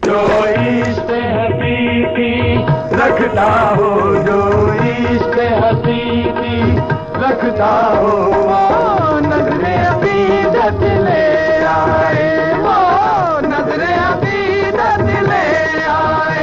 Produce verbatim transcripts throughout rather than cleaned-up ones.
जो इश्क हकीकी रखता हो, जो इश्क हकीकी रखता हो, वो नजरे अकीदत ले आए, वो नजरे अकीदत ले आए।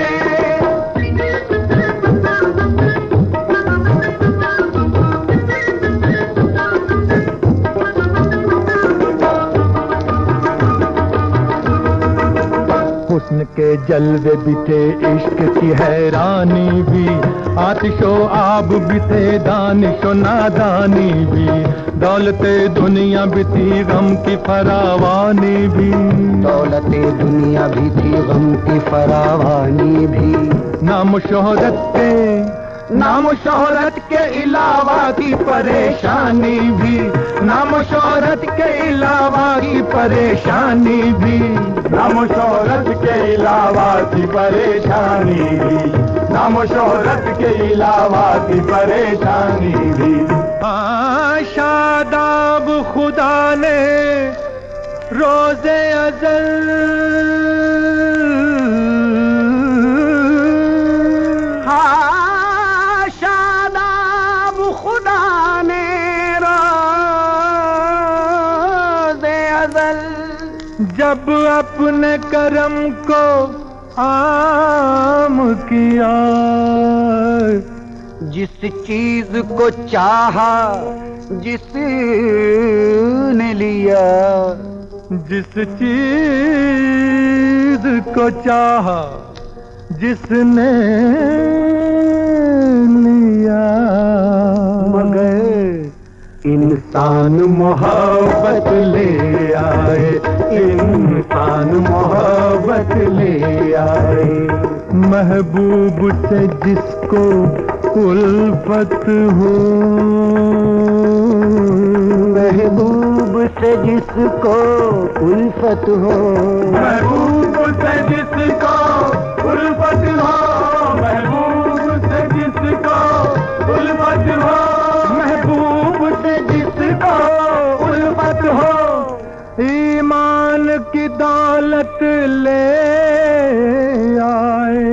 हुस्न के जलवे भी थे, इश्क की हैरानी भी, आतिशो आब भी थे, दानिशो नादानी भी, दौलते दुनिया भी थी, गम की फरावानी भी, दौलते दुनिया भी थी, गम की फरावानी भी। नाम शोहरत के नाम शोहरत के अलावा की परेशानी भी, नाम शोहरत के अलावा की परेशानी भी, नाम शोहरत के अलावा की परेशानी भी, नाम शोहरत के अलावा की परेशानी भी। हाँ, शादाब खुदा ने रोज़े अज़ल जब अपने करम को आम किया, जिस चीज को चाहा जिसने लिया, जिस चीज को चाहा जिसने लिया, मगर इंसान मोहब्बत ले आए, इंसान मोहब्बत ले आए। महबूब से जिसको उल्फत हो, महबूब से जिसको उल्फत हो, महबूब से जिसको उल्फत हो, महबूब से जिसको उल्फत हो, महबूब से जिसको उल्फत हो, ईमान की दौलत ले आए,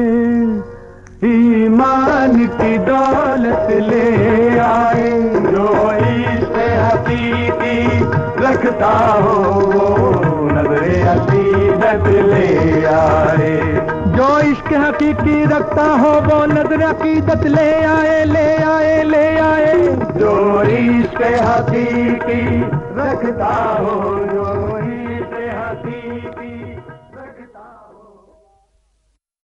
ईमान की दौलत ले आए। जो इश्क हकीकी रखता हो, वो नजरे अकीदत ले आए, जो इश्क हकीकी रखता हो, वो नजर अकीदत ले आए, ले आए, ले आए। जो इश्क हकीकी रखता हो, जो